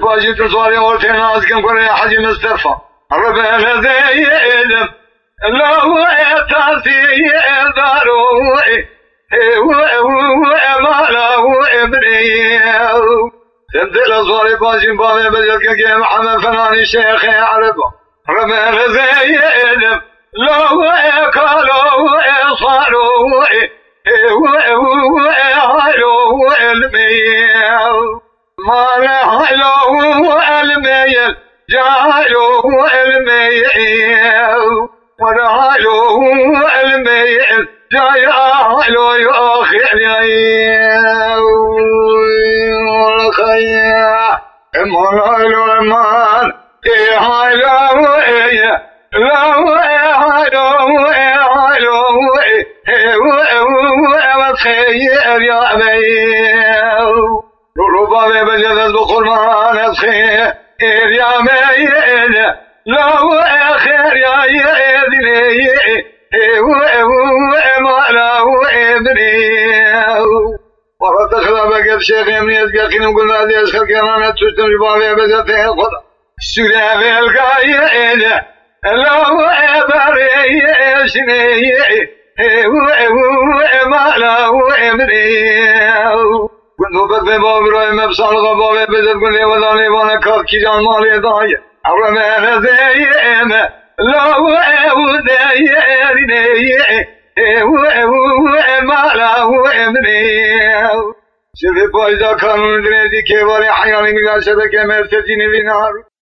باجي تصوري ورتين أزكم كل حاجة مسترفع ربنا زينم لو تاسي داروي ما لو ابنيو تبدل أصواري باجي بابي بجلك يا محمد فناني شيخ عربه ربنا زينم لو كانوا صاروا هلو الميل ما لهلو الميل جعلوا الميل ورهلو الميل جعلوا يخيل والخيا مهلو المان يهلو لو خير يا ميل ربما بجد بقرمان خير يا ميل لو خير يا يدني ما له ابني ورد خلابك الشيخ يمني يتقين وقل هذه أسخر كرانا تشتم جبابي بجد خدا سورة بالقايل لو بريشني ما له ابني كنت بدي بابروي مبصر غبابي بجد قلي وذاني وانا كاكي جان مالي ضايع أرمان زيهم لو وديرني ما له ابني شوفي بايدا كانون دريدي كيواري حياني قلال شبكة مرتجيني بنار